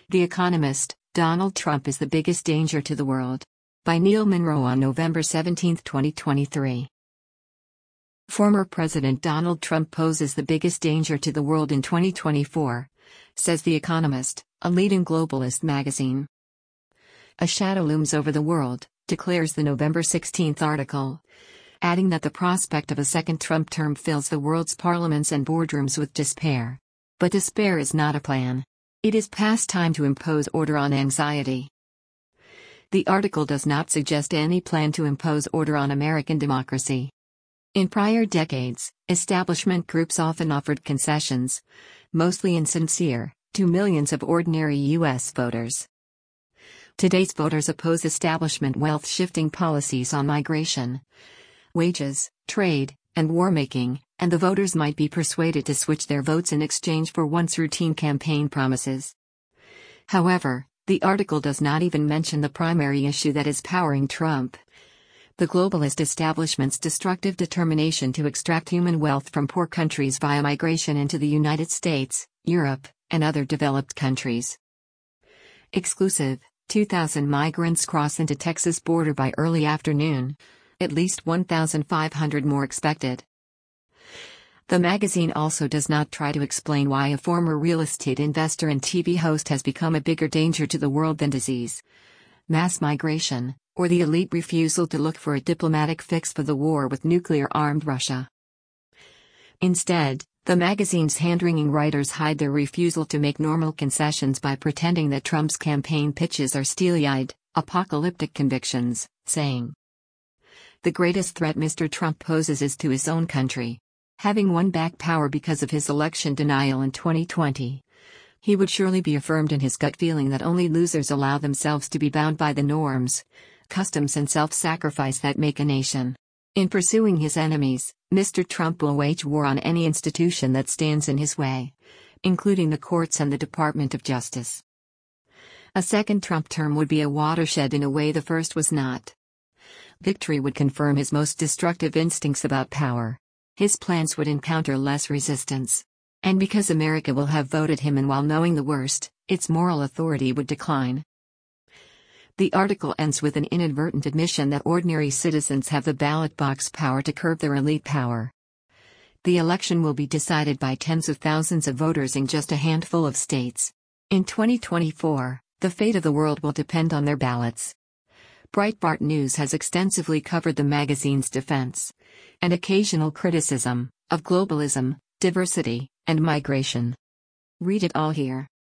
The Economist, Donald Trump is the biggest danger to the world. By Neil Munro on November 17, 2023. Former President Donald Trump poses the biggest danger to the world in 2024, says The Economist, a leading globalist magazine. A shadow looms over the world, declares the November 16 article, adding that the prospect of a second Trump term fills the world's parliaments and boardrooms with despair. But despair is not a plan. It is past time to impose order on anxiety. The article does not suggest any plan to impose order on American democracy. In prior decades, establishment groups often offered concessions, mostly insincere, to millions of ordinary U.S. voters. Today's voters oppose establishment wealth-shifting policies on migration, wages, trade, and war-making, and the voters might be persuaded to switch their votes in exchange for once routine campaign promises. However, the article does not even mention the primary issue that is powering Trump: the globalist establishment's destructive determination to extract human wealth from poor countries via migration into the United States, Europe, and other developed countries. Exclusive: 2,000 migrants cross into Texas border by early afternoon. At least 1,500 more expected. The magazine also does not try to explain why a former real estate investor and TV host has become a bigger danger to the world than disease, mass migration, or the elite refusal to look for a diplomatic fix for the war with nuclear-armed Russia. Instead, the magazine's hand-wringing writers hide their refusal to make normal concessions by pretending that Trump's campaign pitches are steely-eyed, apocalyptic convictions, saying, "The greatest threat Mr. Trump poses is to his own country. Having won back power because of his election denial in 2020, he would surely be affirmed in his gut feeling that only losers allow themselves to be bound by the norms, customs and self-sacrifice that make a nation. In pursuing his enemies, Mr. Trump will wage war on any institution that stands in his way, including the courts and the Department of Justice." A second Trump term would be a watershed in a way the first was not. Victory would confirm his most destructive instincts about power. His plans would encounter less resistance. And because America will have voted him in while knowing the worst, its moral authority would decline. The article ends with an inadvertent admission that ordinary citizens have the ballot box power to curb their elite power. The election will be decided by tens of thousands of voters in just a handful of states. In 2024, the fate of the world will depend on their ballots. Breitbart News has extensively covered the magazine's defense and occasional criticism of globalism, diversity, and migration. Read it all here.